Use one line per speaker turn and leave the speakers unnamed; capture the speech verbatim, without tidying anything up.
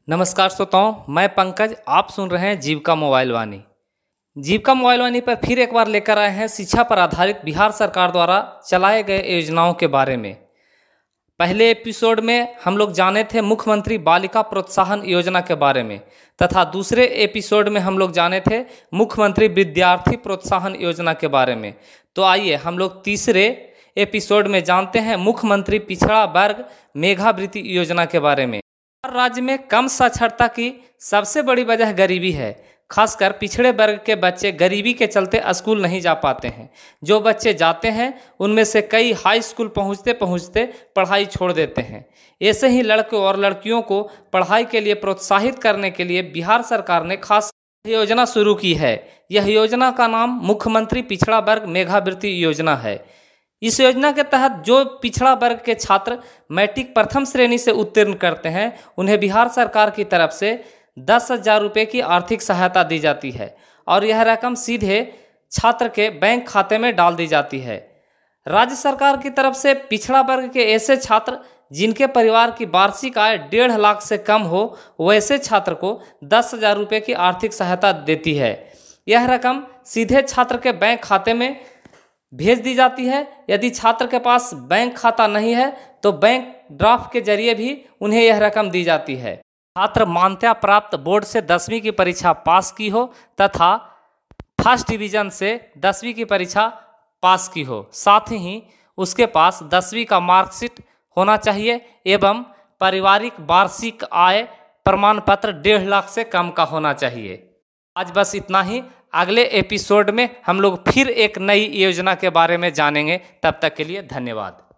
नमस्कार श्रोताओं, मैं पंकज। आप सुन रहे हैं जीविका मोबाइल वाणी। जीविका मोबाइल वाणी पर फिर एक बार लेकर आए हैं शिक्षा पर आधारित बिहार सरकार द्वारा चलाए गए योजनाओं के बारे में। पहले एपिसोड में हम लोग जाने थे मुख्यमंत्री बालिका प्रोत्साहन योजना के बारे में, तथा दूसरे एपिसोड में हम लोग जाने थे मुख्यमंत्री विद्यार्थी प्रोत्साहन योजना के बारे में। तो आइए हम लोग तीसरे एपिसोड में जानते हैं मुख्यमंत्री पिछड़ा वर्ग मेधावृत्ति योजना के बारे में। राज्य में कम साक्षरता की सबसे बड़ी वजह गरीबी है। खासकर पिछड़े वर्ग के बच्चे गरीबी के चलते स्कूल नहीं जा पाते हैं। जो बच्चे जाते हैं उनमें से कई हाई स्कूल पहुंचते पहुंचते पढ़ाई छोड़ देते हैं। ऐसे ही लड़कों और लड़कियों को पढ़ाई के लिए प्रोत्साहित करने के लिए बिहार सरकार ने खास योजना शुरू की है। यह योजना का नाम मुख्यमंत्री पिछड़ा वर्ग मेधावृत्ति योजना है। इस योजना के तहत जो पिछड़ा वर्ग के छात्र मैट्रिक प्रथम श्रेणी से उत्तीर्ण करते हैं उन्हें बिहार सरकार की तरफ से दस हजार रुपये की आर्थिक सहायता दी जाती है और यह रकम सीधे छात्र के बैंक खाते में डाल दी जाती है। राज्य सरकार की तरफ से पिछड़ा वर्ग के ऐसे छात्र जिनके परिवार की वार्षिक आय डेढ़ लाख से कम हो वैसे छात्र को दस हजार रुपये की आर्थिक सहायता देती है। यह रकम सीधे छात्र के बैंक खाते में भेज दी जाती है। यदि छात्र के पास बैंक खाता नहीं है तो बैंक ड्राफ्ट के जरिए भी उन्हें यह रकम दी जाती है। छात्र मान्यता प्राप्त बोर्ड से दसवीं की परीक्षा पास की हो तथा फर्स्ट डिवीजन से दसवीं की परीक्षा पास की हो, साथ ही उसके पास दसवीं का मार्कशीट होना चाहिए एवं पारिवारिक वार्षिक आय प्रमाण पत्र डेढ़ लाख से कम का होना चाहिए। आज बस इतना ही। अगले एपिसोड में हम लोग फिर एक नई योजना के बारे में जानेंगे। तब तक के लिए धन्यवाद।